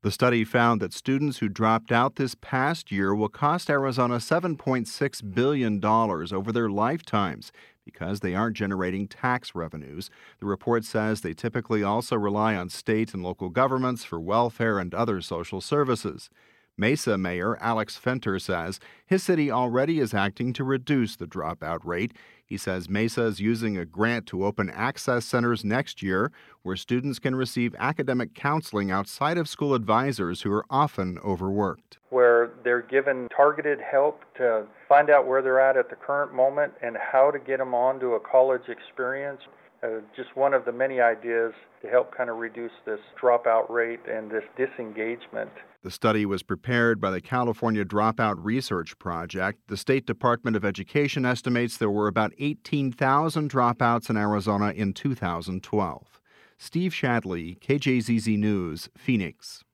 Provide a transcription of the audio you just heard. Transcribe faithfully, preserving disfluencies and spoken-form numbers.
The study found that students who dropped out this past year will cost Arizona seven point six billion dollars over their lifetimes because they aren't generating tax revenues. The report says they typically also rely on state and local governments for welfare and other social services. Mesa Mayor Alex Fenter says his city already is acting to reduce the dropout rate. He says Mesa is using a grant to open access centers next year where students can receive academic counseling outside of school advisors who are often overworked. Where they're given targeted help to find out where they're at at the current moment and how to get them onto a college experience. Uh, just one of the many ideas to help kind of reduce this dropout rate and this disengagement. The study was prepared by the California Dropout Research Project. The State Department of Education estimates there were about eighteen thousand dropouts in Arizona in two thousand twelve. Steve Shadley, K J Z Z News, Phoenix.